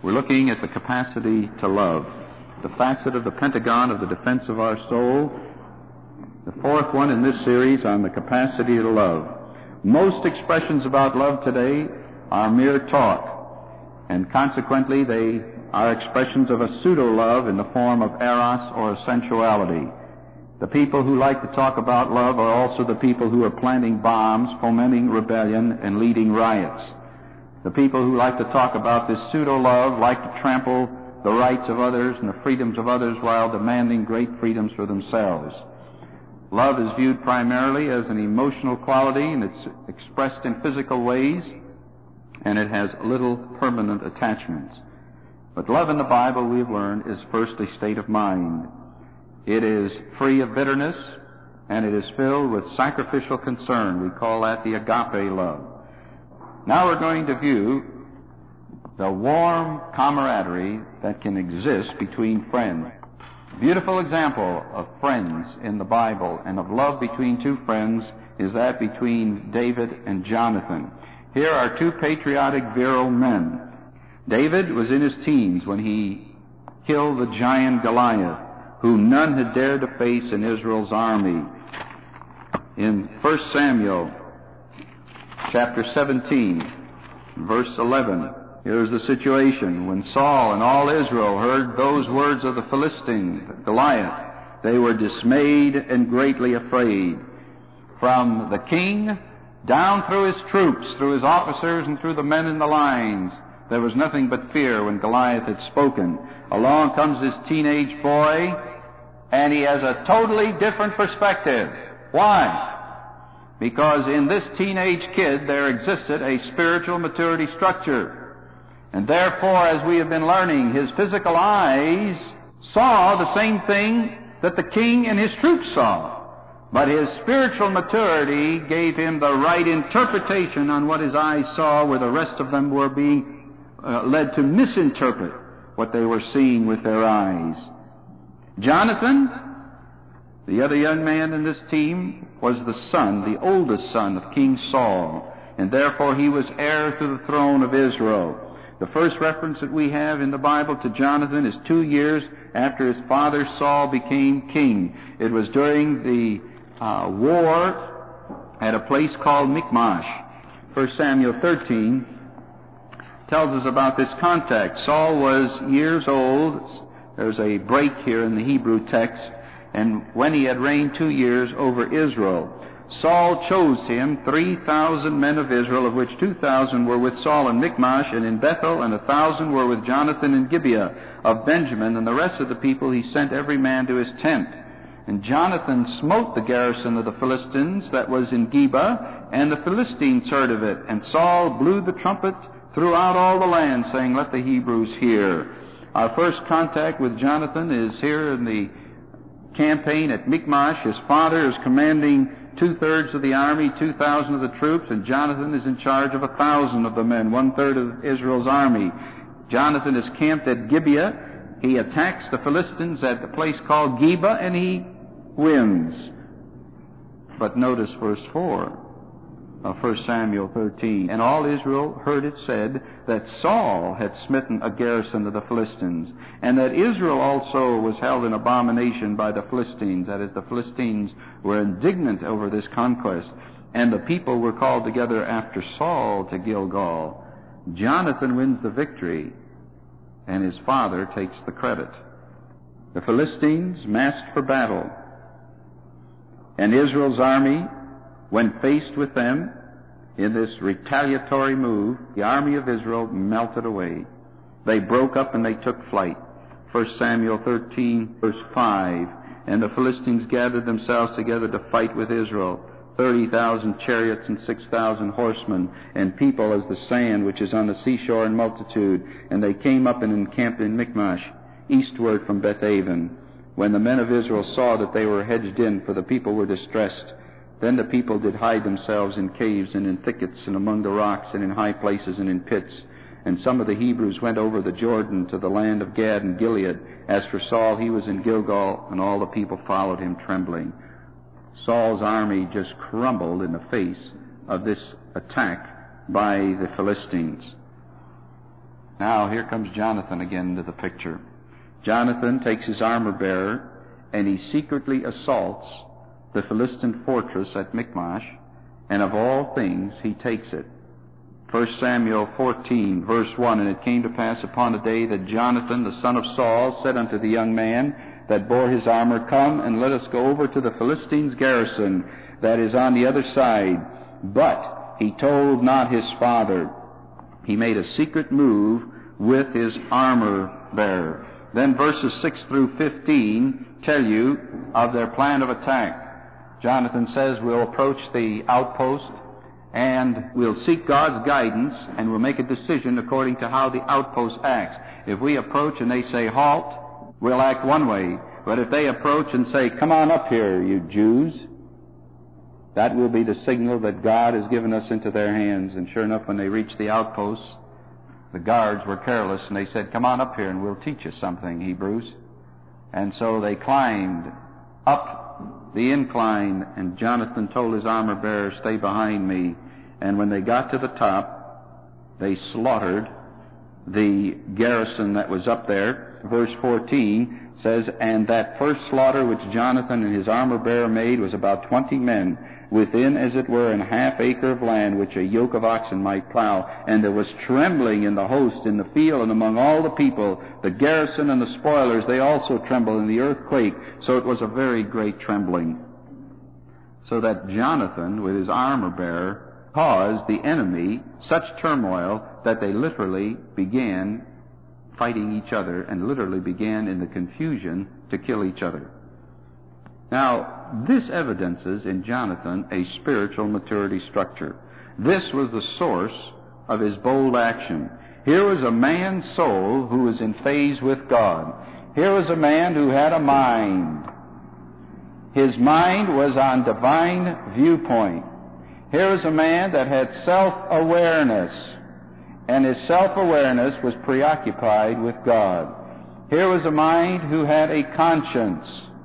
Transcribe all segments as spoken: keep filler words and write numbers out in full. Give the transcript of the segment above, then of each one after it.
We're looking at the capacity to love, the facet of the pentagon of the defense of our soul, the fourth one in this series on the capacity to love. Most expressions about love today are mere talk, and consequently they are expressions of a pseudo-love in the form of eros or sensuality. The people who like to talk about love are also the people who are planting bombs, fomenting rebellion, and leading riots. The people who like to talk about this pseudo-love like to trample the rights of others and the freedoms of others while demanding great freedoms for themselves. Love is viewed primarily as an emotional quality, and it's expressed in physical ways, and it has little permanent attachments. But love in the Bible, we've learned, is first a state of mind. It is free of bitterness, and it is filled with sacrificial concern. We call that the agape love. Now we're going to view the warm camaraderie that can exist between friends. A beautiful example of friends in the Bible and of love between two friends is that between David and Jonathan. Here are two patriotic, virile men. David was in his teens when he killed the giant Goliath, whom none had dared to face in Israel's army. In First Samuel chapter seventeen, verse eleven, here's the situation. When Saul and all Israel heard those words of the Philistine, Goliath, they were dismayed and greatly afraid. From the king down through his troops, through his officers, and through the men in the lines, there was nothing but fear when Goliath had spoken. Along comes this teenage boy, and he has a totally different perspective. Why? Because in this teenage kid there existed a spiritual maturity structure. And therefore, as we have been learning, his physical eyes saw the same thing that the king and his troops saw. But his spiritual maturity gave him the right interpretation on what his eyes saw, where the rest of them were being uh, led to misinterpret what they were seeing with their eyes. Jonathan, the other young man in this team, was the son, the oldest son of King Saul, and therefore he was heir to the throne of Israel. The first reference that we have in the Bible to Jonathan is two years after his father Saul became king. It was during the uh, war at a place called Michmash. First Samuel thirteen tells us about this contact. Saul was years old. There's a break here in the Hebrew text. And when he had reigned two years over Israel, Saul chose him three thousand men of Israel, of which two thousand were with Saul in Michmash and in Bethel, and a thousand were with Jonathan in Gibeah of Benjamin, and the rest of the people he sent every man to his tent. And Jonathan smote the garrison of the Philistines that was in Geba, and the Philistines heard of it. And Saul blew the trumpet throughout all the land, saying, "Let the Hebrews hear." Our first contact with Jonathan is here in the campaign at Michmash. His father is commanding two-thirds of the army, two thousand of the troops, and Jonathan is in charge of a thousand of the men, one-third of Israel's army. Jonathan is camped at Gibeah. He attacks the Philistines at the place called Geba, and he wins. But notice verse four of First Samuel thirteen. And all Israel heard it said that Saul had smitten a garrison of the Philistines, and that Israel also was held in abomination by the Philistines. That is, the Philistines were indignant over this conquest, and the people were called together after Saul to Gilgal. Jonathan wins the victory, and his father takes the credit. The Philistines massed for battle, and Israel's army, when faced with them in this retaliatory move, the army of Israel melted away. They broke up and they took flight. First Samuel thirteen, verse five. And the Philistines gathered themselves together to fight with Israel, thirty thousand chariots and six thousand horsemen, and people as the sand which is on the seashore in multitude. And they came up and encamped in Michmash, eastward from Bethaven. When the men of Israel saw that they were hedged in, for the people were distressed, then the people did hide themselves in caves and in thickets and among the rocks and in high places and in pits. And some of the Hebrews went over the Jordan to the land of Gad and Gilead. As for Saul, he was in Gilgal, and all the people followed him trembling. Saul's army just crumbled in the face of this attack by the Philistines. Now here comes Jonathan again into the picture. Jonathan takes his armor-bearer, and he secretly assaults the Philistine fortress at Michmash, and of all things he takes it. First Samuel fourteen, verse one, And it came to pass upon a day that Jonathan, the son of Saul, said unto the young man that bore his armor, Come, and let us go over to the Philistines' garrison that is on the other side. But he told not his father. He made a secret move with his armor-bearer. Then verses six through fifteen tell you of their plan of attack. Jonathan says, we'll approach the outpost, and we'll seek God's guidance, and we'll make a decision according to how the outpost acts. If we approach and they say, halt, we'll act one way. But if they approach and say, come on up here, you Jews, that will be the signal that God has given us into their hands. And sure enough, when they reached the outpost, the guards were careless, and they said, come on up here and we'll teach you something, Hebrews. And so they climbed up the incline, and Jonathan told his armor-bearer, stay behind me. And when they got to the top, they slaughtered the garrison that was up there. Verse fourteen says, And that first slaughter which Jonathan and his armor-bearer made was about twenty men, within, as it were, an half acre of land which a yoke of oxen might plow. And there was trembling in the host, in the field, and among all the people. The garrison and the spoilers, they also trembled, and the earth quaked. So it was a very great trembling. So that Jonathan, with his armor-bearer, caused the enemy such turmoil that they literally began fighting each other, and literally began in the confusion to kill each other. Now, this evidences in Jonathan a spiritual maturity structure. This was the source of his bold action. Here was a man's soul who was in phase with God. Here was a man who had a mind. His mind was on divine viewpoint. Here was a man that had self-awareness, and his self-awareness was preoccupied with God. Here was a mind who had a conscience,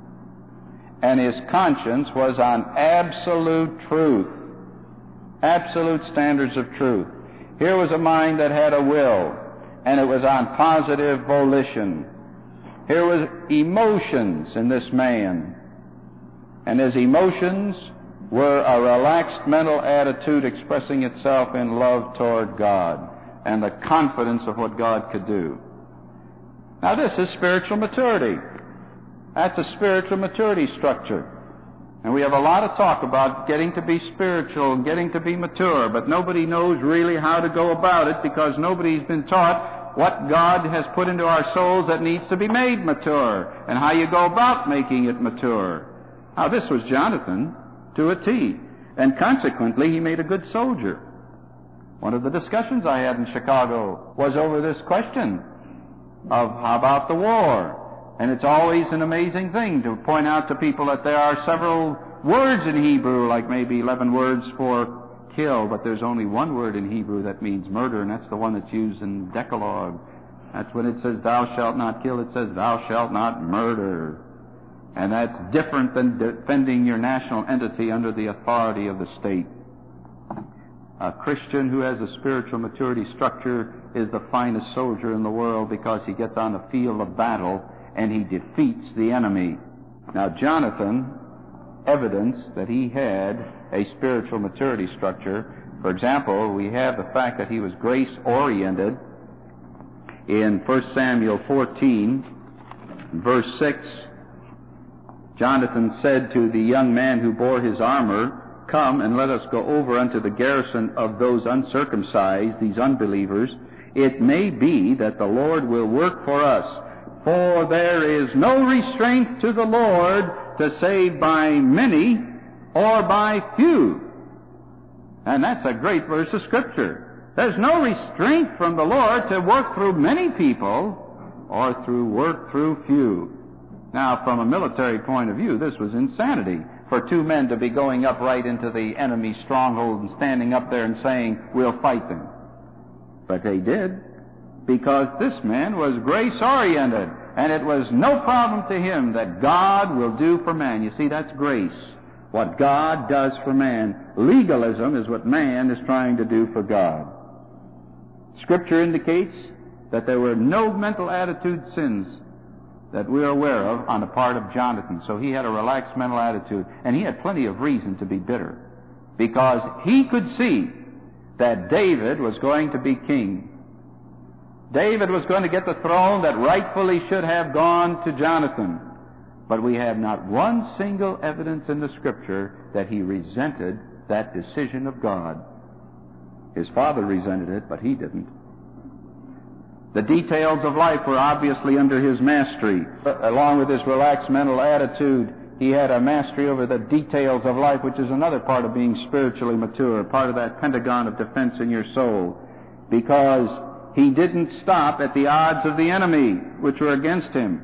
and his conscience was on absolute truth, absolute standards of truth. Here was a mind that had a will, and it was on positive volition. Here was emotions in this man, and his emotions were a relaxed mental attitude expressing itself in love toward God and the confidence of what God could do. Now this is spiritual maturity. That's a spiritual maturity structure. And we have a lot of talk about getting to be spiritual and getting to be mature, but nobody knows really how to go about it because nobody's been taught what God has put into our souls that needs to be made mature and how you go about making it mature. Now this was Jonathan to a T, and consequently he made a good soldier. One of the discussions I had in Chicago was over this question of how about the war? And it's always an amazing thing to point out to people that there are several words in Hebrew, like maybe eleven words for kill, but there's only one word in Hebrew that means murder, and that's the one that's used in Decalogue. That's when it says, thou shalt not kill, it says, thou shalt not murder. And that's different than defending your national entity under the authority of the state. A Christian who has a spiritual maturity structure is the finest soldier in the world because he gets on the field of battle and he defeats the enemy. Now, Jonathan evidenced that he had a spiritual maturity structure. For example, we have the fact that he was grace-oriented. In First Samuel fourteen, verse six, Jonathan said to the young man who bore his armor, Come and let us go over unto the garrison of those uncircumcised, these unbelievers. It may be that the Lord will work for us. For there is no restraint to the Lord to save by many or by few. And that's a great verse of Scripture. There's no restraint from the Lord to work through many people or through work through few. Now, from a military point of view, this was insanity for two men to be going up right into the enemy's stronghold and standing up there and saying, we'll fight them. But they did, because this man was grace-oriented, and it was no problem to him that God will do for man. You see, that's grace, what God does for man. Legalism is what man is trying to do for God. Scripture indicates that there were no mental attitude sins that we are aware of on the part of Jonathan. So he had a relaxed mental attitude, and he had plenty of reason to be bitter, because he could see that David was going to be king. David was going to get the throne that rightfully should have gone to Jonathan. But we have not one single evidence in the Scripture that he resented that decision of God. His father resented it, but he didn't. The details of life were obviously under his mastery. Along with his relaxed mental attitude, he had a mastery over the details of life, which is another part of being spiritually mature, part of that pentagon of defense in your soul, because he didn't stop at the odds of the enemy, which were against him.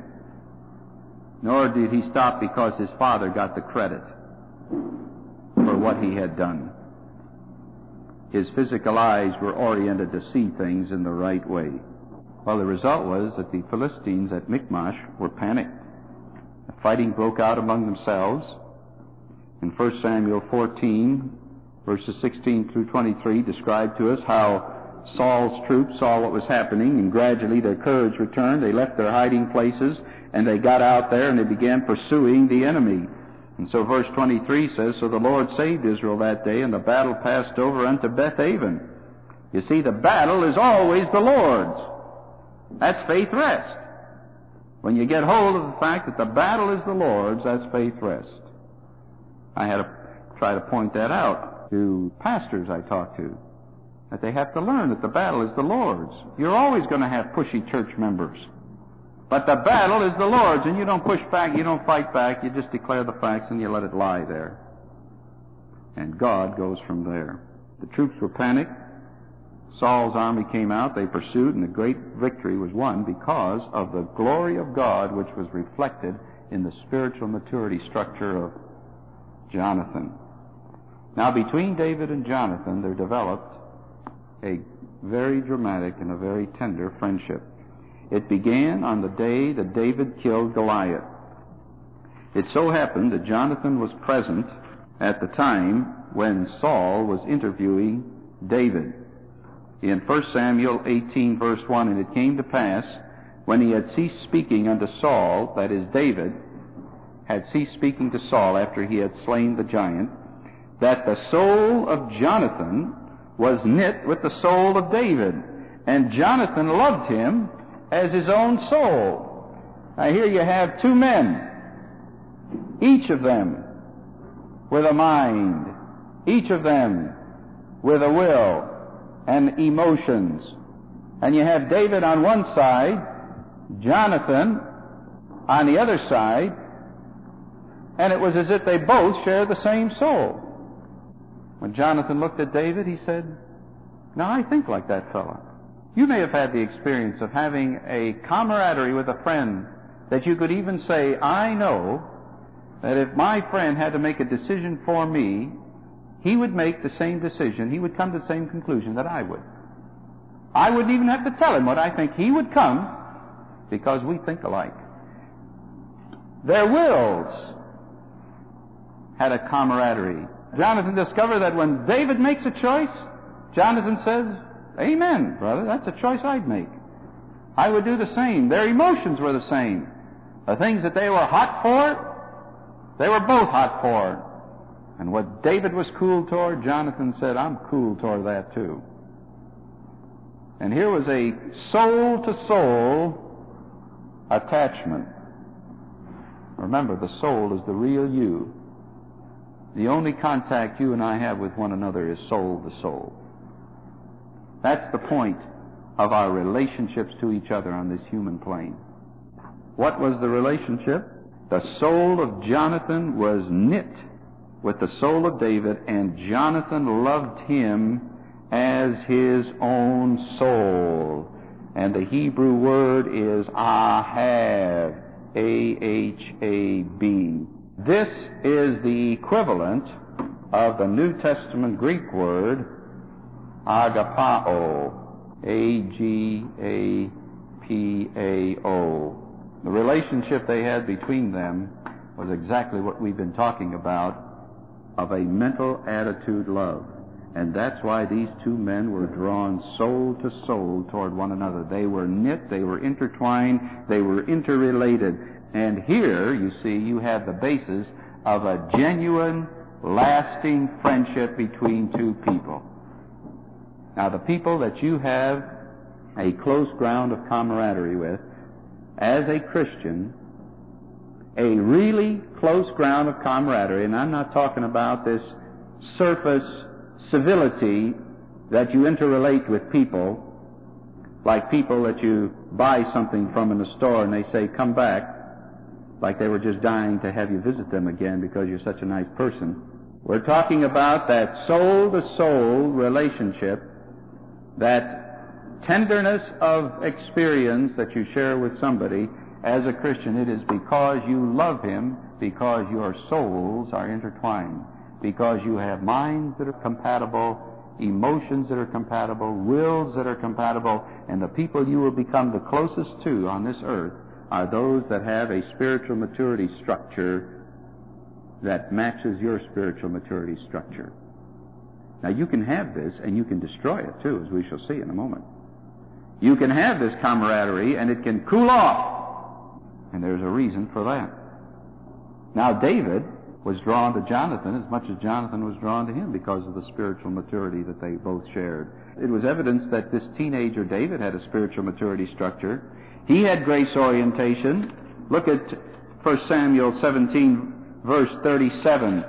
Nor did he stop because his father got the credit for what he had done. His physical eyes were oriented to see things in the right way. Well, the result was that the Philistines at Michmash were panicked. The fighting broke out among themselves. In First Samuel fourteen, verses sixteen through twenty-three, described to us how Saul's troops saw what was happening, and gradually their courage returned. They left their hiding places, and they got out there, and they began pursuing the enemy. And so verse twenty-three says, "So the Lord saved Israel that day, and the battle passed over unto Bethaven." You see, the battle is always the Lord's. That's faith rest. When you get hold of the fact that the battle is the Lord's, that's faith rest. I had to try to point that out to pastors I talk to, that they have to learn that the battle is the Lord's. You're always going to have pushy church members. But the battle is the Lord's, and you don't push back, you don't fight back, you just declare the facts and you let it lie there. And God goes from there. The troops were panicked. Saul's army came out, they pursued, and a great victory was won because of the glory of God, which was reflected in the spiritual maturity structure of Jonathan. Now, between David and Jonathan, there developed a very dramatic and a very tender friendship. It began on the day that David killed Goliath. It so happened that Jonathan was present at the time when Saul was interviewing David. In First Samuel eighteen, verse one, "And it came to pass, when he had ceased speaking unto Saul," that is, David had ceased speaking to Saul after he had slain the giant, "that the soul of Jonathan was knit with the soul of David, and Jonathan loved him as his own soul." Now here you have two men, each of them with a mind, each of them with a will and emotions. And you have David on one side, Jonathan on the other side, and it was as if they both shared the same soul. When Jonathan looked at David, he said, "Now I think like that fellow." You may have had the experience of having a camaraderie with a friend that you could even say, "I know that if my friend had to make a decision for me, he would make the same decision, he would come to the same conclusion that I would. I wouldn't even have to tell him what I think. He would come because we think alike." Their wills had a camaraderie. Jonathan discovered that when David makes a choice, Jonathan says, "Amen, brother, that's a choice I'd make. I would do the same." Their emotions were the same. The things that they were hot for, they were both hot for. And what David was cool toward, Jonathan said, "I'm cool toward that too." And here was a soul-to-soul attachment. Remember, the soul is the real you. The only contact you and I have with one another is soul-to-soul. That's the point of our relationships to each other on this human plane. What was the relationship? The soul of Jonathan was knit with the soul of David, and Jonathan loved him as his own soul. And the Hebrew word is ahav, A H A B. This is the equivalent of the New Testament Greek word agapao, A G A P A O. The relationship they had between them was exactly what we've been talking about, of a mental attitude love. And that's why these two men were drawn soul to soul toward one another. They were knit, they were intertwined, they were interrelated. And here, you see, you have the basis of a genuine, lasting friendship between two people. Now, the people that you have a close ground of camaraderie with, as a Christian, a really close ground of camaraderie, and I'm not talking about this surface civility that you interrelate with people, like people that you buy something from in the store and they say, come back, like they were just dying to have you visit them again because you're such a nice person. We're talking about that soul-to-soul relationship, that tenderness of experience that you share with somebody. As a Christian, it is because you love him, because your souls are intertwined, because you have minds that are compatible, emotions that are compatible, wills that are compatible, and the people you will become the closest to on this earth are those that have a spiritual maturity structure that matches your spiritual maturity structure. Now, you can have this, and you can destroy it, too, as we shall see in a moment. You can have this camaraderie, and it can cool off. And there's a reason for that. Now, David was drawn to Jonathan as much as Jonathan was drawn to him because of the spiritual maturity that they both shared. It was evidence that this teenager David had a spiritual maturity structure. He had grace orientation. Look at First Samuel seventeen, verse thirty-seven,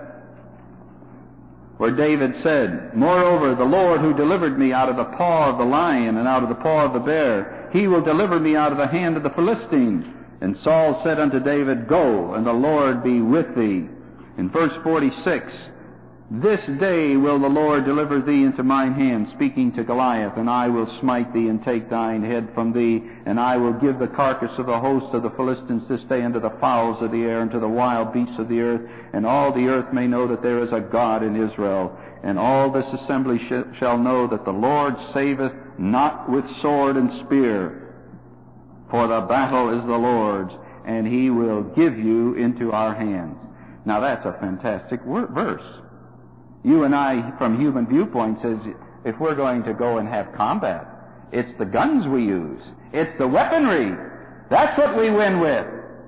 where David said, Moreover, the Lord who delivered me out of the paw of the lion and out of the paw of the bear, he will deliver me out of the hand of the Philistines. And Saul said unto David, Go, and the Lord be with thee. In verse forty-six, This day will the Lord deliver thee into mine hand, speaking to Goliath, and I will smite thee and take thine head from thee, and I will give the carcass of the host of the Philistines this day unto the fowls of the air and to the wild beasts of the earth, and all the earth may know that there is a God in Israel. And all this assembly sh- shall know that the Lord saveth not with sword and spear, for the battle is the Lord's, and he will give you into our hands. Now that's a fantastic wor- verse. You and I, from human viewpoint, says if we're going to go and have combat, it's the guns we use. It's the weaponry. That's what we win with.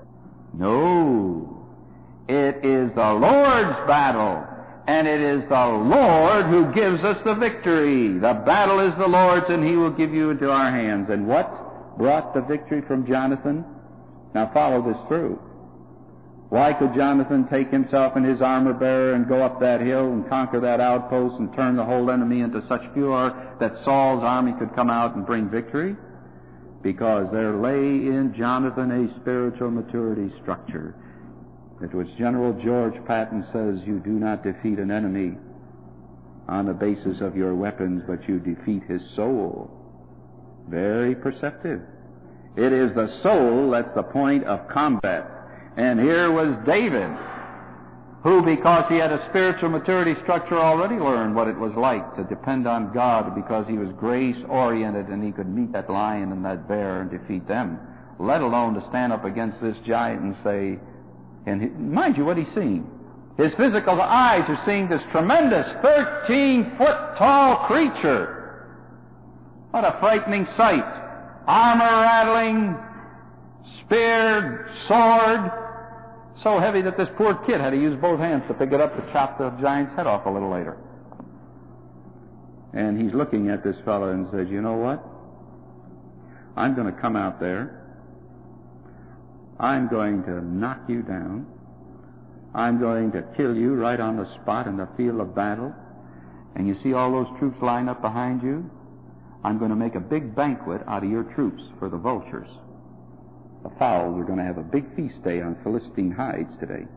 No. It is the Lord's battle, and it is the Lord who gives us the victory. The battle is the Lord's, and he will give you into our hands. And what brought the victory from Jonathan? Now follow this through. Why could Jonathan take himself and his armor-bearer and go up that hill and conquer that outpost and turn the whole enemy into such furor that Saul's army could come out and bring victory? Because there lay in Jonathan a spiritual maturity structure. It was General George Patton says, you do not defeat an enemy on the basis of your weapons, but you defeat his soul. Very perceptive. It is the soul that's the point of combat. And here was David, who, because he had a spiritual maturity structure, already learned what it was like to depend on God, because he was grace-oriented and he could meet that lion and that bear and defeat them, let alone to stand up against this giant and say, and he, mind you, what he's seeing. His physical eyes are seeing this tremendous thirteen-foot tall creature. What a frightening sight. Armor rattling, spear, sword, so heavy that this poor kid had to use both hands to pick it up to chop the giant's head off a little later. And he's looking at this fellow and says, you know what? I'm going to come out there. I'm going to knock you down. I'm going to kill you right on the spot in the field of battle. And you see all those troops lined up behind you? I'm going to make a big banquet out of your troops for the vultures. The fowls are going to have a big feast day on Philistine hides today.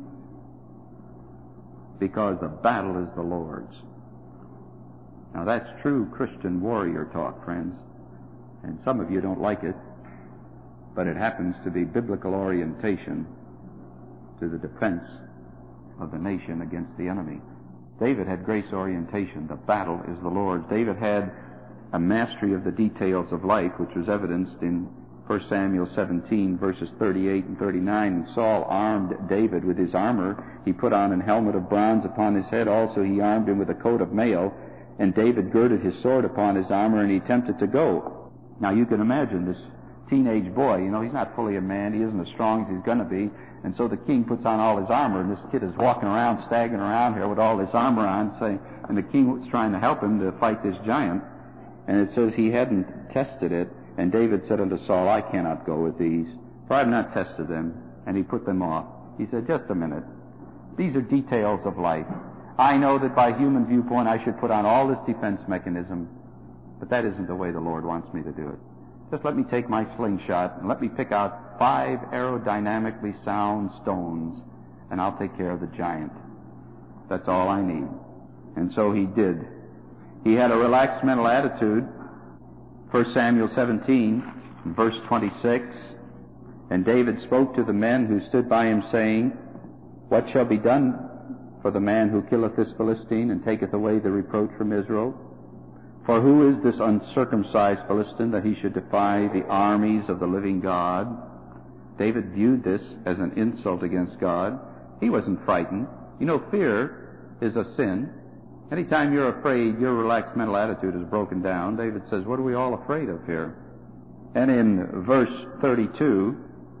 Because the battle is the Lord's. Now that's true Christian warrior talk, friends. And some of you don't like it, but it happens to be biblical orientation to the defense of the nation against the enemy. David had grace orientation. The battle is the Lord's. David had a mastery of the details of life, which was evidenced in First Samuel seventeen, verses thirty-eight and thirty-nine. And Saul armed David with his armor. He put on an helmet of bronze upon his head. Also he armed him with a coat of mail. And David girded his sword upon his armor, and he attempted to go. Now you can imagine this teenage boy, you know, he's not fully a man. He isn't as strong as he's going to be. And so the king puts on all his armor, and this kid is walking around, staggering around here with all this armor on, saying, and the king was trying to help him to fight this giant. And it says he hadn't tested it. And David said unto Saul, I cannot go with these, for I have not tested them. And he put them off. He said, just a minute. These are details of life. I know that by human viewpoint I should put on all this defense mechanism, but that isn't the way the Lord wants me to do it. Just let me take my slingshot and let me pick out five aerodynamically sound stones, and I'll take care of the giant. That's all I need. And so he did. He had a relaxed mental attitude. First Samuel seventeen, verse twenty-six. And David spoke to the men who stood by him, saying, What shall be done for the man who killeth this Philistine, and taketh away the reproach from Israel? For who is this uncircumcised Philistine, that he should defy the armies of the living God? David viewed this as an insult against God. He wasn't frightened. You know, fear is a sin. Anytime you're afraid, your relaxed mental attitude is broken down. David says, what are we all afraid of here? And in verse thirty-two,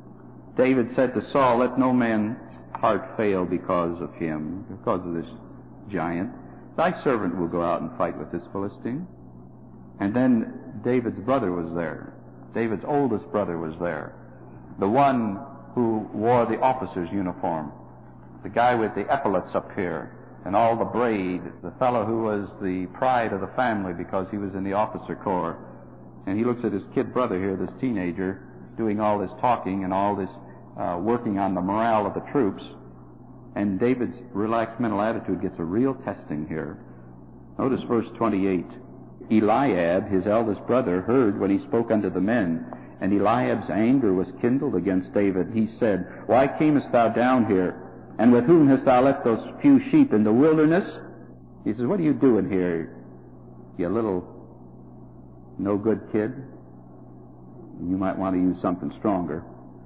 David said to Saul, Let no man's heart fail because of him, because of this giant. Thy servant will go out and fight with this Philistine. And then David's brother was there. David's oldest brother was there. The one who wore the officer's uniform. The guy with the epaulets up here and all the braid. The fellow who was the pride of the family because he was in the officer corps. And he looks at his kid brother here, this teenager, doing all this talking and all this uh, working on the morale of the troops. And David's relaxed mental attitude gets a real testing here. Notice verse twenty-eight. Eliab, his eldest brother, heard when he spoke unto the men, and Eliab's anger was kindled against David. He said, Why camest thou down here? And with whom hast thou left those few sheep in the wilderness? He says, What are you doing here, you little no-good kid? You might want to use something stronger.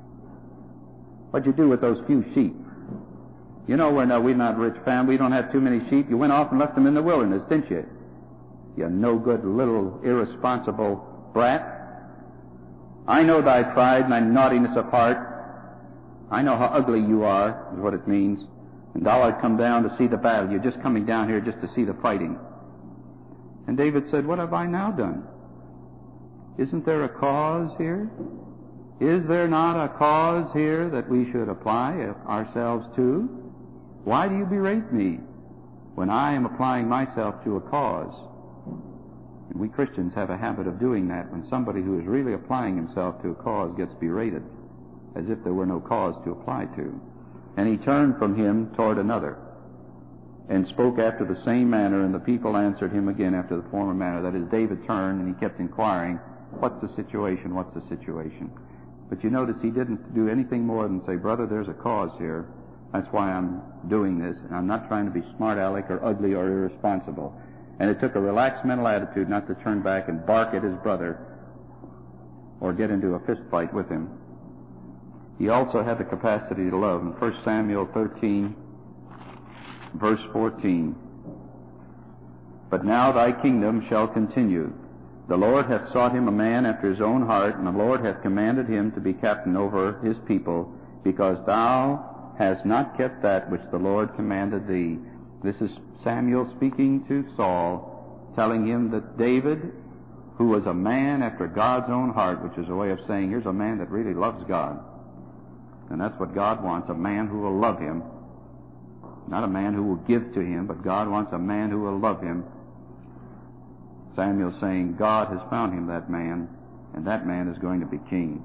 What'd you do with those few sheep? You know, we're not, we're not a rich family. We don't have too many sheep. You went off and left them in the wilderness, didn't you? You no-good little irresponsible brat. I know thy pride and thy naughtiness of heart. I know how ugly you are, is what it means. And thou art come down to see the battle. You're just coming down here just to see the fighting. And David said, What have I now done? Isn't there a cause here? Is there not a cause here that we should apply ourselves to? Why do you berate me when I am applying myself to a cause? And we Christians have a habit of doing that when somebody who is really applying himself to a cause gets berated, as if there were no cause to apply to. And he turned from him toward another, and spoke after the same manner, and the people answered him again after the former manner. That is, David turned, and he kept inquiring, What's the situation? What's the situation? But you notice he didn't do anything more than say, Brother, there's a cause here. That's why I'm doing this. And I'm not trying to be smart-aleck or ugly or irresponsible. And it took a relaxed mental attitude not to turn back and bark at his brother or get into a fist fight with him. He also had the capacity to love. In First Samuel thirteen, verse fourteen, But now thy kingdom shall continue. The Lord hath sought him a man after his own heart, and the Lord hath commanded him to be captain over his people, because thou hast not kept that which the Lord commanded thee. This is Samuel speaking to Saul, telling him that David, who was a man after God's own heart, which is a way of saying, here's a man that really loves God. And that's what God wants, a man who will love him. Not a man who will give to him, but God wants a man who will love him. Samuel's saying, God has found him that man, and that man is going to be king.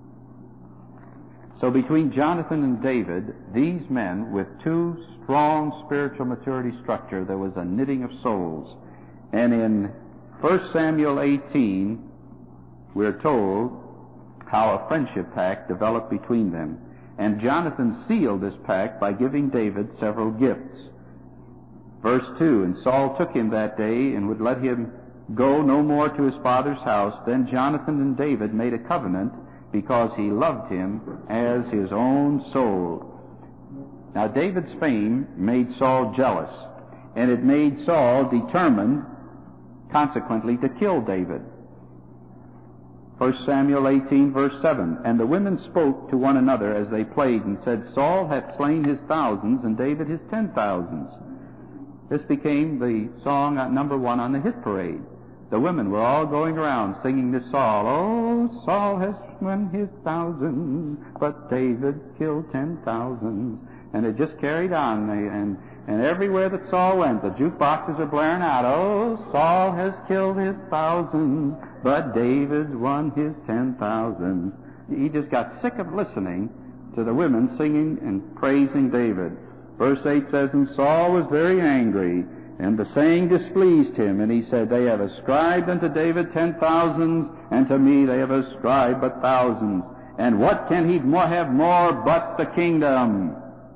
So between Jonathan and David, these men with two strong spiritual maturity structure, there was a knitting of souls. And in First Samuel eighteen, we're told how a friendship pact developed between them. And Jonathan sealed this pact by giving David several gifts. Verse two, And Saul took him that day and would let him go no more to his father's house. Then Jonathan and David made a covenant, because he loved him as his own soul. Now, David's fame made Saul jealous, and it made Saul determined, consequently, to kill David. First Samuel eighteen, verse seven, and the women spoke to one another as they played, and said, Saul hath slain his thousands, and David his ten thousands. This became the song at number one on the hit parade. The women were all going around singing this song. Oh, Saul has slain his thousands, but David killed ten thousands. And it just carried on, and and everywhere that Saul went, the jukeboxes are blaring out, oh, Saul has killed his thousands, but David's won his ten thousands. He just got sick of listening to the women singing and praising David. Verse eight says, and Saul was very angry, and the saying displeased him, and he said, they have ascribed unto David ten thousands, and to me they have ascribed but thousands. And what can he more have more but the kingdom?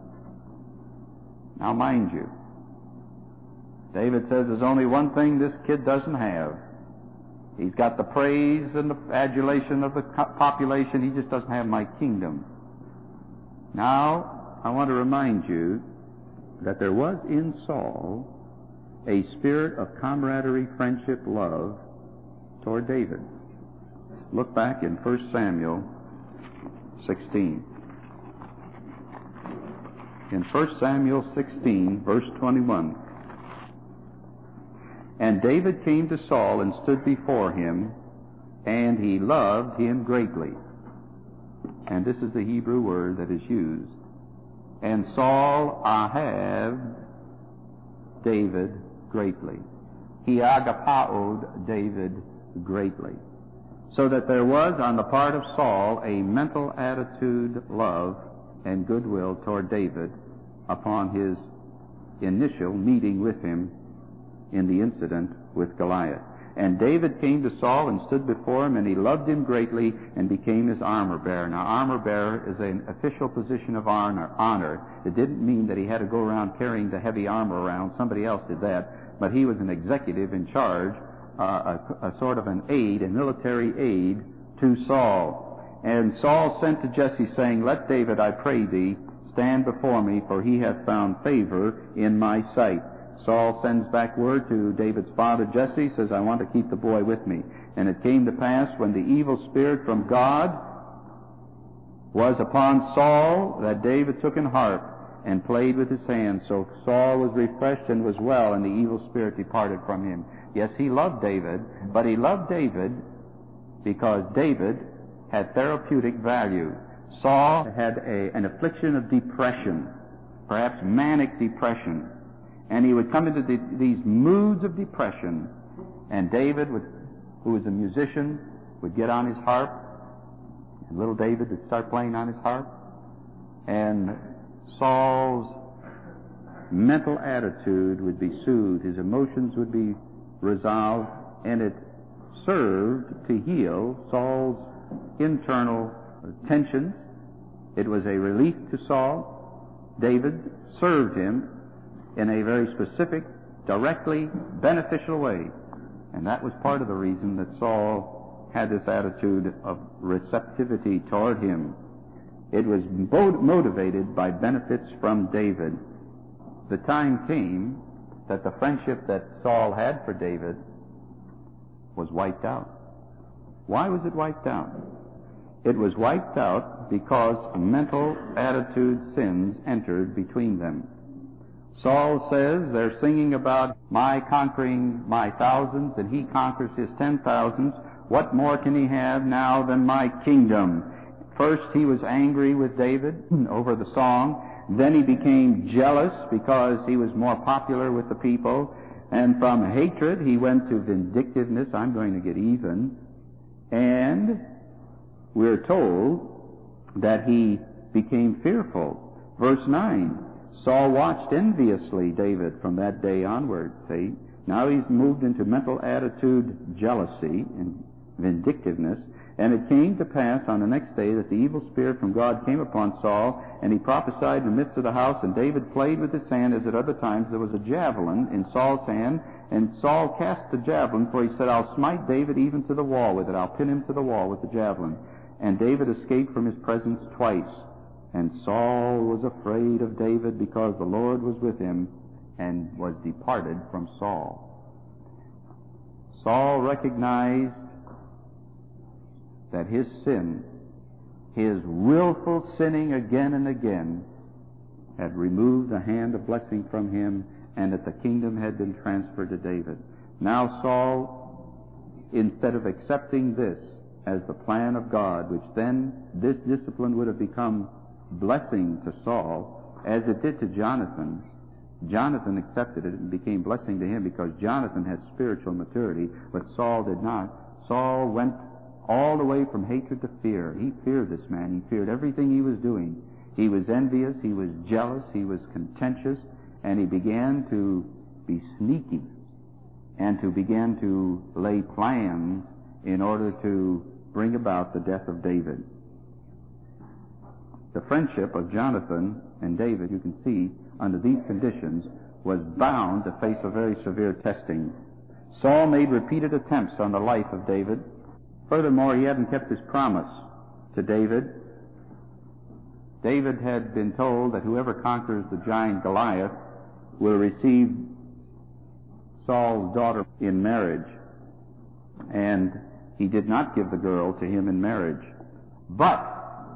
Now, mind you, David says there's only one thing this kid doesn't have. He's got the praise and the adulation of the population. He just doesn't have my kingdom. Now, I want to remind you that there was in Saul a spirit of camaraderie, friendship, love toward David. Look back in First Samuel sixteen. In First Samuel sixteen, verse twenty-one, and David came to Saul and stood before him, and he loved him greatly. And this is the Hebrew word that is used. And Saul ahaved David greatly. He agapaoed David greatly. So that there was on the part of Saul a mental attitude, love, and goodwill toward David upon his initial meeting with him in the incident with Goliath. And David came to Saul and stood before him, and he loved him greatly and became his armor bearer. Now, armor bearer is an official position of honor. honor. It didn't mean that he had to go around carrying the heavy armor around. Somebody else did that. But he was an executive in charge, uh, a, a sort of an aide, a military aide to Saul. And Saul sent to Jesse, saying, let David, I pray thee, stand before me, for he hath found favor in my sight. Saul sends back word to David's father Jesse, says, I want to keep the boy with me. And it came to pass, when the evil spirit from God was upon Saul, that David took an harp and played with his hands. So Saul was refreshed and was well, and the evil spirit departed from him. Yes, he loved David, but he loved David because David had therapeutic value. Saul had a, an affliction of depression, perhaps manic depression. And he would come into the, these moods of depression, and David, would, who was a musician, would get on his harp, and little David would start playing on his harp, and Saul's mental attitude would be soothed, his emotions would be resolved, and it served to heal Saul's internal tensions. It was a relief to Saul. David served him in a very specific, directly beneficial way. And that was part of the reason that Saul had this attitude of receptivity toward him. It was motivated by benefits from David. The time came that the friendship that Saul had for David was wiped out. Why was it wiped out? It was wiped out because mental attitude sins entered between them. Saul says they're singing about my conquering my thousands, and he conquers his ten thousands. What more can he have now than my kingdom? First he was angry with David over the song. Then he became jealous because he was more popular with the people. And from hatred he went to vindictiveness. I'm going to get even. And we're told that he became fearful. Verse nine. Saul watched enviously David from that day onward. See? Now he's moved into mental attitude jealousy and vindictiveness. And it came to pass on the next day that the evil spirit from God came upon Saul, and he prophesied in the midst of the house, and David played with his hand as at other times. There was a javelin in Saul's hand, and Saul cast the javelin, for he said, I'll smite David even to the wall with it. I'll pin him to the wall with the javelin. And David escaped from his presence twice. And Saul was afraid of David because the Lord was with him, and was departed from Saul. Saul recognized that his sin, his willful sinning again and again, had removed the hand of blessing from him, and that the kingdom had been transferred to David. Now Saul, instead of accepting this as the plan of God, which then this discipline would have become blessing to Saul, as it did to Jonathan, Jonathan accepted it and became blessing to him because Jonathan had spiritual maturity, but Saul did not. Saul went all the way from hatred to fear. He feared this man. He feared everything he was doing. He was envious, he was jealous, he was contentious, and he began to be sneaky and to begin to lay plans in order to bring about the death of David. The friendship of Jonathan and David, you can see, under these conditions, was bound to face a very severe testing. Saul made repeated attempts on the life of David. Furthermore, he hadn't kept his promise to David. David had been told that whoever conquers the giant Goliath will receive Saul's daughter in marriage. And he did not give the girl to him in marriage. But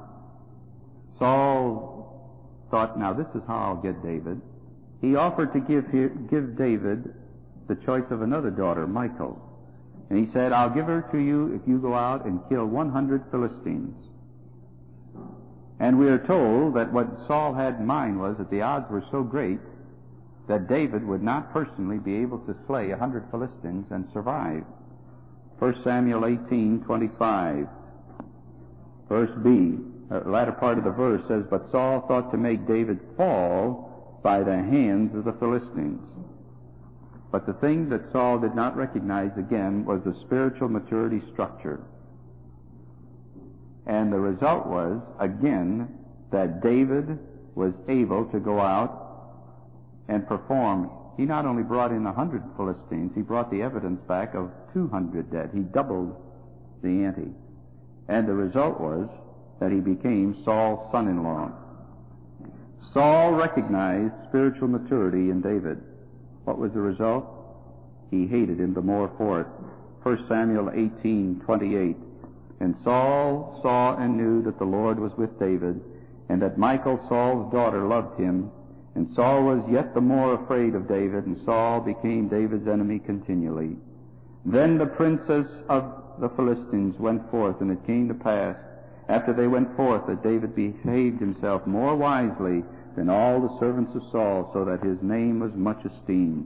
Saul thought, now this is how I'll get David. He offered to give give David the choice of another daughter, Michal. And he said, I'll give her to you if you go out and kill one hundred Philistines. And we are told that what Saul had in mind was that the odds were so great that David would not personally be able to slay one hundred Philistines and survive. First Samuel eighteen twenty-five, verse B, the latter part of the verse says, but Saul thought to make David fall by the hands of the Philistines. But the thing that Saul did not recognize again was the spiritual maturity structure. And the result was, again, that David was able to go out and perform. He not only brought in a hundred Philistines, he brought the evidence back of two hundred dead. He doubled the ante. And the result was that he became Saul's son-in-law. Saul recognized spiritual maturity in David. What was the result? He hated him the more for it. First Samuel eighteen twenty-eight. And Saul saw and knew that the Lord was with David, and that Michal, Saul's daughter, loved him. And Saul was yet the more afraid of David, and Saul became David's enemy continually. Then the princes of the Philistines went forth, and it came to pass, after they went forth, that David behaved himself more wisely than all the servants of Saul, so that his name was much esteemed.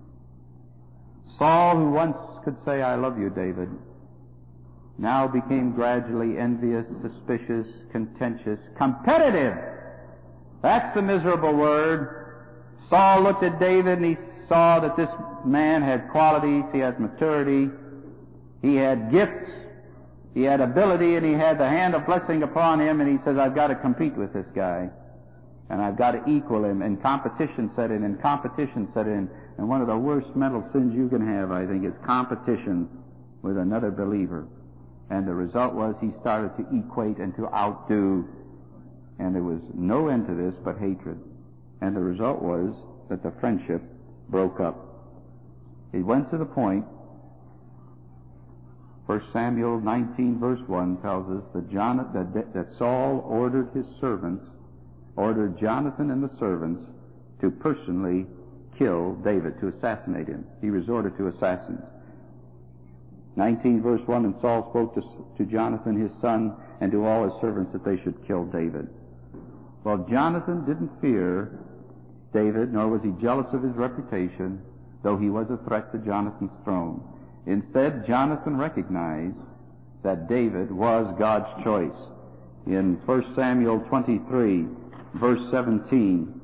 Saul, who once could say, I love you, David, now became gradually envious, suspicious, contentious, competitive. That's the miserable word. Saul looked at David and he saw that this man had qualities, he had maturity, he had gifts, he had ability, and he had the hand of blessing upon him, and he says, I've got to compete with this guy. And I've got to equal him. And competition set in, and competition set in. And one of the worst mental sins you can have, I think, is competition with another believer. And the result was he started to equate and to outdo. And there was no end to this but hatred. And the result was that the friendship broke up. It went to the point, First Samuel nineteen verse one tells us that, Jonathan, that, that Saul ordered his servants, ordered Jonathan and the servants to personally kill David, to assassinate him. He resorted to assassins. nineteen verse one, and Saul spoke to, to Jonathan his son and to all his servants that they should kill David. Well, Jonathan didn't fear David, nor was he jealous of his reputation, though he was a threat to Jonathan's throne. Instead, Jonathan recognized that David was God's choice. In First Samuel twenty-three, verse seventeen,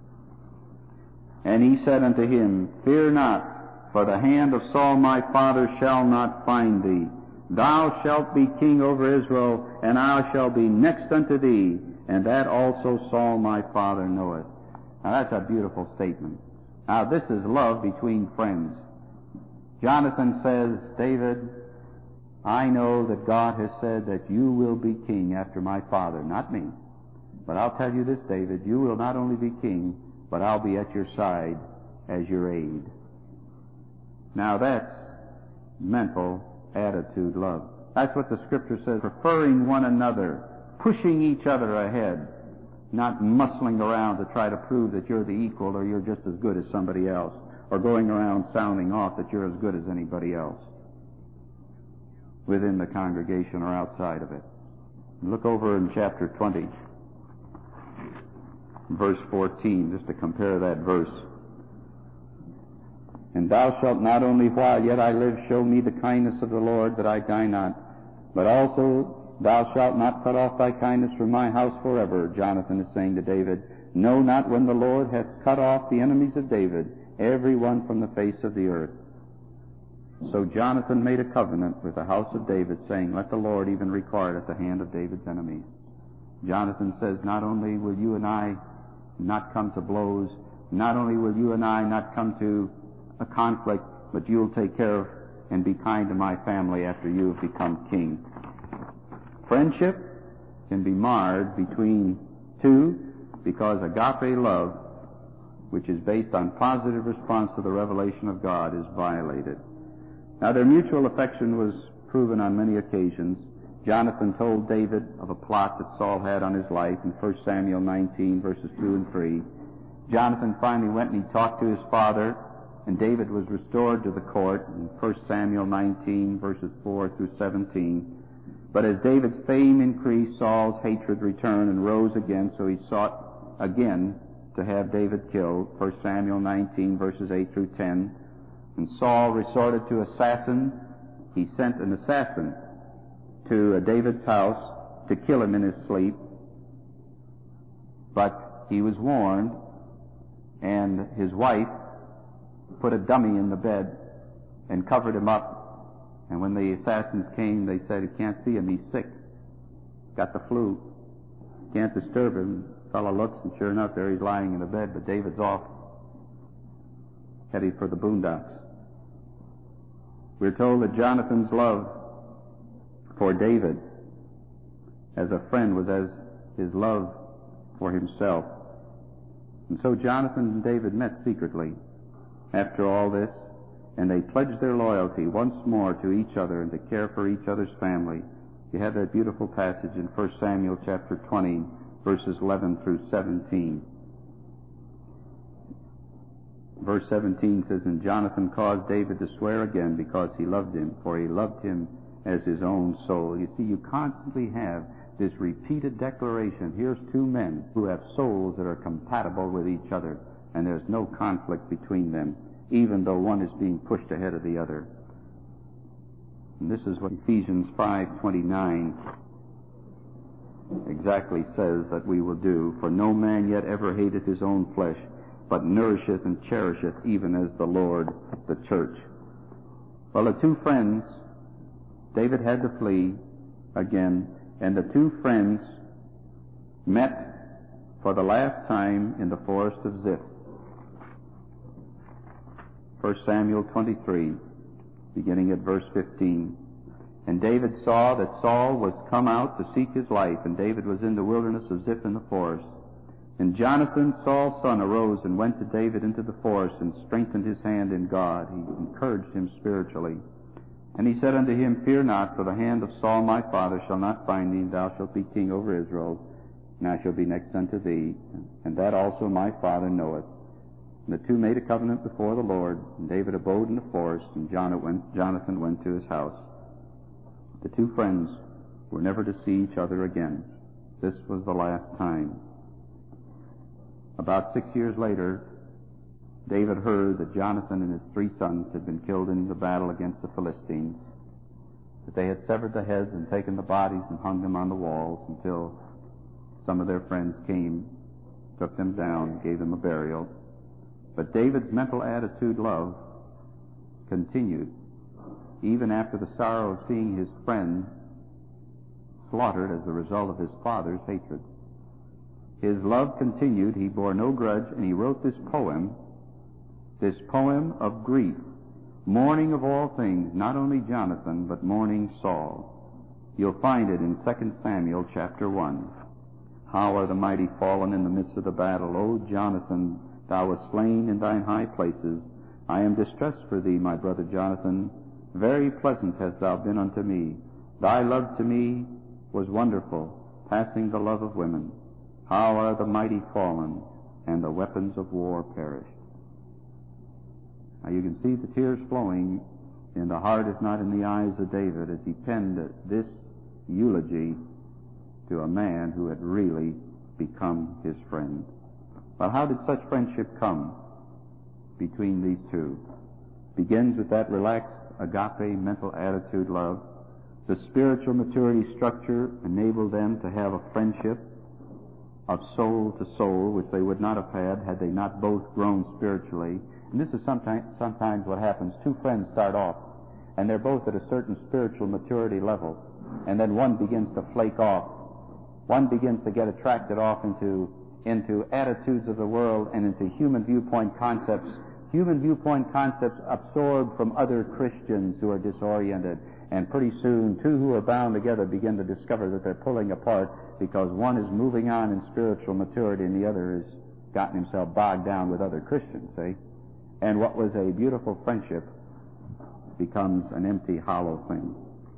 and he said unto him, Fear not, for the hand of Saul my father shall not find thee. Thou shalt be king over Israel, and I shall be next unto thee, and that also Saul my father knoweth. Now that's a beautiful statement. Now this is love between friends. Jonathan says, David, I know that God has said that you will be king after my father, not me. But I'll tell you this, David, you will not only be king, but I'll be at your side as your aide. Now that's mental attitude love. That's what the Scripture says, preferring one another, pushing each other ahead, not muscling around to try to prove that you're the equal or you're just as good as somebody else, or going around sounding off that you're as good as anybody else within the congregation or outside of it. Look over in chapter twenty, verse fourteen, just to compare that verse. And thou shalt not only while yet I live show me the kindness of the Lord, that I die not, but also thou shalt not cut off thy kindness from my house forever. Jonathan is saying to David, no, not when the Lord hath cut off the enemies of David, every one from the face of the earth. So Jonathan made a covenant with the house of David, saying, let the Lord even require it at the hand of David's enemies. Jonathan says, not only will you and I not come to blows, not only will you and I not come to a conflict, but you'll take care of and be kind to my family after you have become king. Friendship can be marred between two because agape love, which is based on positive response to the revelation of God, is violated. Now, their mutual affection was proven on many occasions. Jonathan told David of a plot that Saul had on his life in First Samuel nineteen, verses two and three. Jonathan finally went and he talked to his father, and David was restored to the court in First Samuel nineteen, verses four through seventeen. But as David's fame increased, Saul's hatred returned and rose again, so he sought again to have David killed. First Samuel nineteen, verses eight through ten. And Saul resorted to assassin. He sent an assassin to uh, David's house to kill him in his sleep. But he was warned, and his wife put a dummy in the bed and covered him up. And when the assassins came, they said, you can't see him, he's sick. Got the flu. Can't disturb him. The fellow looks, and sure enough, there he's lying in the bed, but David's off, heading for the boondocks. We're told that Jonathan's love for David as a friend was as his love for himself. And so Jonathan and David met secretly after all this, and they pledged their loyalty once more to each other and to care for each other's family. You have that beautiful passage in First Samuel chapter twenty, verses eleven through seventeen. Verse seventeen says, and Jonathan caused David to swear again because he loved him, for he loved him as his own soul. You see, you constantly have this repeated declaration. Here's two men who have souls that are compatible with each other, and there's no conflict between them, even though one is being pushed ahead of the other. And this is what Ephesians five twenty-nine exactly says that we will do. For no man yet ever hated his own flesh, but nourisheth and cherisheth, even as the Lord the church. Well, the two friends, David had to flee again, and the two friends met for the last time in the forest of Ziph. First Samuel twenty-three, beginning at verse fifteen. And David saw that Saul was come out to seek his life, and David was in the wilderness of Ziph in the forest. And Jonathan, Saul's son, arose and went to David into the forest and strengthened his hand in God. He encouraged him spiritually. And he said unto him, fear not, for the hand of Saul my father shall not find thee, and thou shalt be king over Israel, and I shall be next unto thee. And that also my father knoweth. And the two made a covenant before the Lord, and David abode in the forest, and Jonathan went to his house. The two friends were never to see each other again. This was the last time. About six years later, David heard that Jonathan and his three sons had been killed in the battle against the Philistines, that they had severed the heads and taken the bodies and hung them on the walls until some of their friends came, took them down, gave them a burial. But David's mental attitude, love, continued, even after the sorrow of seeing his friend slaughtered as a result of his father's hatred. His love continued. He bore no grudge, and he wrote this poem, this poem of grief, mourning of all things, not only Jonathan, but mourning Saul. You'll find it in Second Samuel chapter one. How are the mighty fallen in the midst of the battle? O Jonathan, thou wast slain in thine high places. I am distressed for thee, my brother Jonathan. Very pleasant hast thou been unto me. Thy love to me was wonderful, passing the love of women. How are the mighty fallen, and the weapons of war perished. Now you can see the tears flowing in the heart, if not in the eyes, of David as he penned this eulogy to a man who had really become his friend. Well, how did such friendship come between these two? Begins with that relaxed agape mental attitude love. The spiritual maturity structure enabled them to have a friendship of soul to soul, which they would not have had had they not both grown spiritually. And this is sometimes, sometimes what happens. Two friends start off, and they're both at a certain spiritual maturity level, and then one begins to flake off. One begins to get attracted off into, into attitudes of the world and into human viewpoint concepts. Human viewpoint concepts absorbed from other Christians who are disoriented. And pretty soon, two who are bound together begin to discover that they're pulling apart because one is moving on in spiritual maturity and the other has gotten himself bogged down with other Christians, see? And what was a beautiful friendship becomes an empty, hollow thing.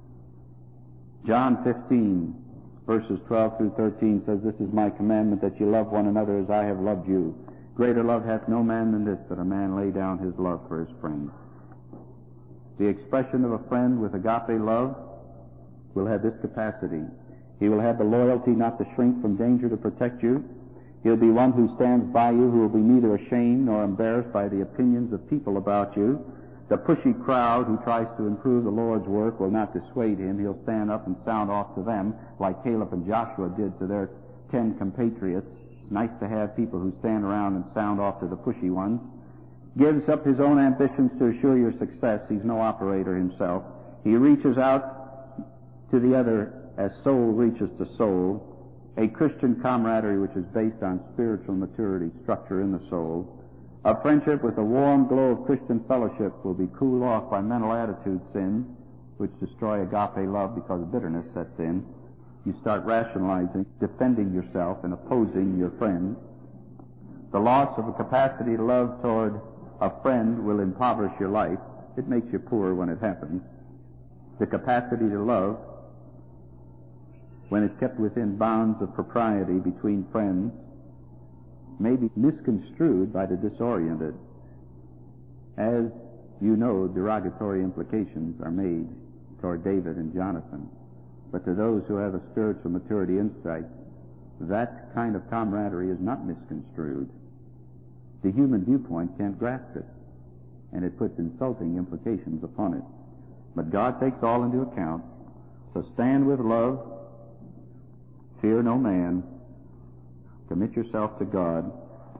John fifteen, verses twelve through thirteen says, This is my commandment, that ye love one another as I have loved you. Greater love hath no man than this, that a man lay down his love for his friend. The expression of a friend with agape love will have this capacity. He will have the loyalty not to shrink from danger to protect you. He'll be one who stands by you, who will be neither ashamed nor embarrassed by the opinions of people about you. The pushy crowd who tries to improve the Lord's work will not dissuade him. He'll stand up and sound off to them like Caleb and Joshua did to their ten compatriots. It's nice to have people who stand around and sound off to the pushy ones. Gives up his own ambitions to assure your success. He's no operator himself. He reaches out to the other as soul reaches to soul. A Christian camaraderie which is based on spiritual maturity structure in the soul. A friendship with a warm glow of Christian fellowship will be cooled off by mental attitude sins, which destroy agape love because bitterness sets in. You start rationalizing, defending yourself, and opposing your friend. The loss of a capacity to love toward a friend will impoverish your life. It makes you poor when it happens. The capacity to love, when it's kept within bounds of propriety between friends, may be misconstrued by the disoriented. As you know, derogatory implications are made toward David and Jonathan. But to those who have a spiritual maturity insight, that kind of camaraderie is not misconstrued. The human viewpoint can't grasp it, and it puts insulting implications upon it. But God takes all into account. So stand with love, fear no man, commit yourself to God,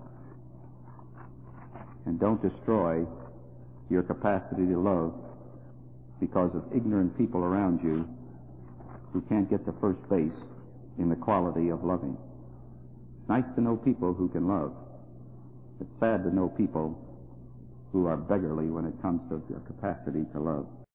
and don't destroy your capacity to love because of ignorant people around you who can't get to first base in the quality of loving. It's nice to know people who can love. It's sad to know people who are beggarly when it comes to their capacity to love.